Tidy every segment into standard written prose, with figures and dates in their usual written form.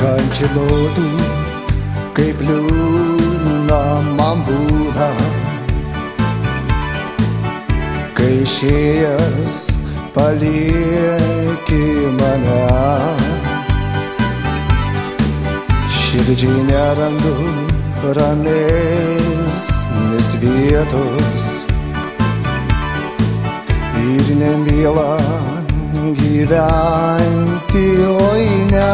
Kad žinotų, kaip liūdna man būna, kai išėjęs palieki mane. Širdžiai nerandu ramesnės vietos ir nemiela gyventi, oi ne.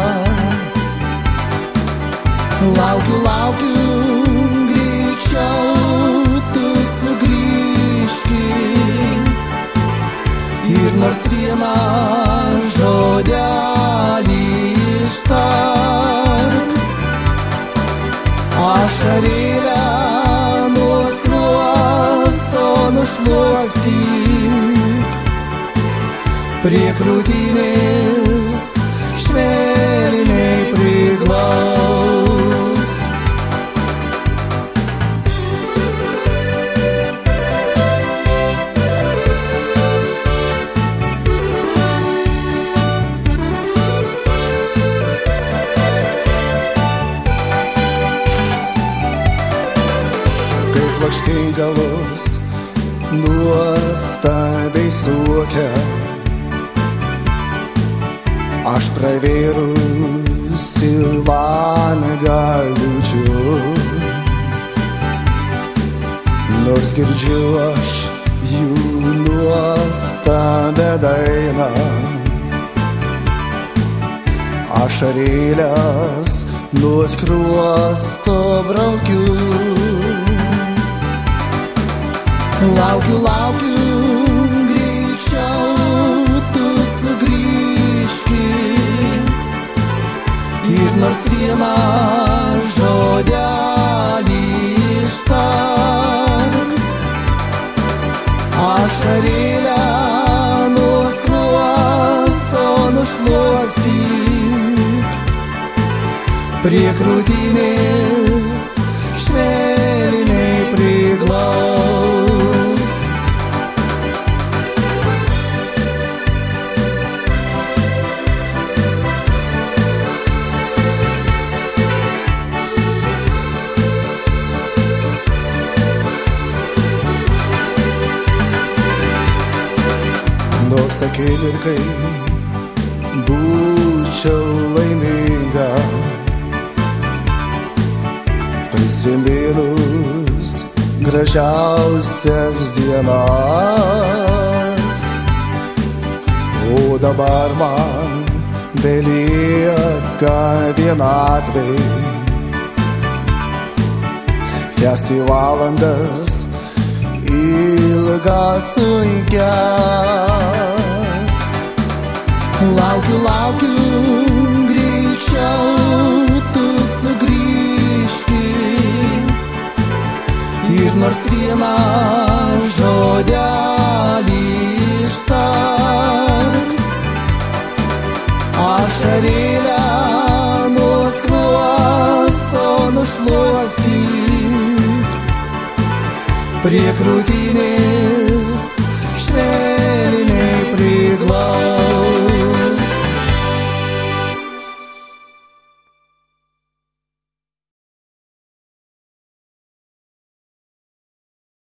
Laukiu, laukiu, greičiau tu sugrįžki ir nors vieną žodelį ištark. Ašarėlę nuo skruosto nušluostyk, prie krūtinės švelniai priglaus. Kaip lakštingalos nuostabiai suokia, aš pravėrusi langą liūdžiu, nors girdžiu aš jų nuostabią dainą. Ašarėles nuo skruosto braukiu. Laukiu, laukiu, greičiau tu sugrįžki ir nors vieną žodelį ištark. Ašarėlę nuo skruosto nušluostyk, prie krūtinės švelniai priglaus. Nors akimirkai būčiau laiminga, prisiminus gražiausias dienas, o dabar man belieka vienatvė, kęsti valandas ilgas sunkias. Laukiu, laukiu, greičiau tu sugrįžki ir nors vieną žodelį ištark. Ašarėlę nuo skruosto nušluostyk, prie krūtinės